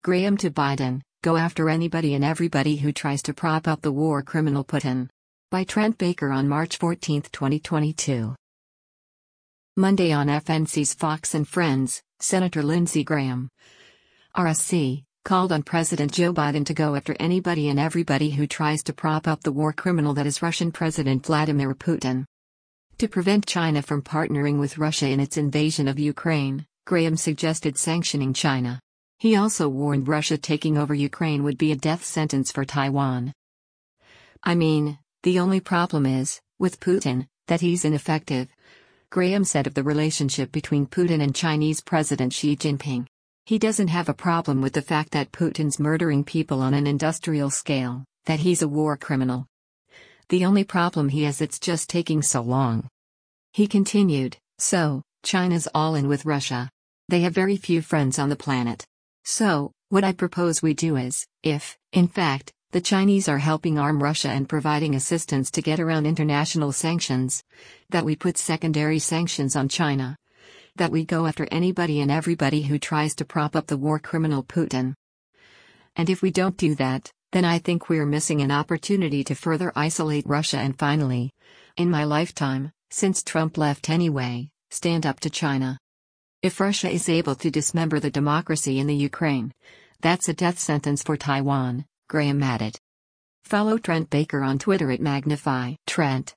Graham to Biden, go after anybody and everybody who tries to prop up the war criminal Putin. By Trent Baker on March 14, 2022. Monday on FNC's Fox and Friends, Senator Lindsey Graham, RSC, called on President Joe Biden to go after anybody and everybody who tries to prop up the war criminal that is Russian President Vladimir Putin. To prevent China from partnering with Russia in its invasion of Ukraine, Graham suggested sanctioning China. He also warned Russia taking over Ukraine would be a death sentence for Taiwan. I mean, the only problem is, with Putin, that he's ineffective, Graham said of the relationship between Putin and Chinese President Xi Jinping. He doesn't have a problem with the fact that Putin's murdering people on an industrial scale, that he's a war criminal. The only problem he has it's just taking so long. He continued, so, China's all in with Russia. They have very few friends on the planet. So, what I propose we do is, if, in fact, the Chinese are helping arm Russia and providing assistance to get around international sanctions, that we put secondary sanctions on China. That we go after anybody and everybody who tries to prop up the war criminal Putin. And if we don't do that, then I think we're missing an opportunity to further isolate Russia and finally, in my lifetime, since Trump left anyway, stand up to China. If Russia is able to dismember the democracy in the Ukraine, that's a death sentence for Taiwan, Graham added. Follow Trent Baker on Twitter at Magnify Trent.